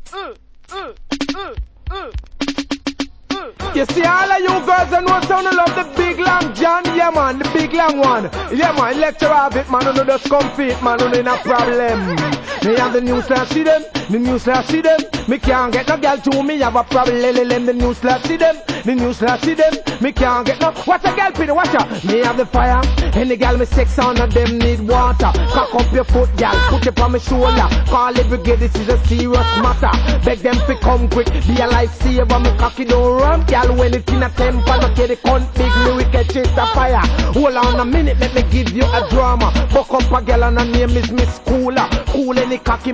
You see all of you girls and know sound love the big long John, yeah man, the big long one. Yeah man, lecture of it man, you just come fit man, you no problem. Me have the news slash see them, the news slash see them. Me can't get no girl to me, have a problem, the news slash see them, the news slash see them. Me can't get no, watch a girl pin, watch her. Me have the fire, any girl me sex on of them need water. Cock up your foot girl, put it on my shoulder. Call the brigade, this is a serious matter. Beg them to come quick, be a lifesaver, me cocky don't run. Girl, when it's in a temper, look at the cunt big, me wicked chase the fire. Hold on a minute, let me give you a drama. Buck up a girl and her name is Miss Cooler. Cool any cocky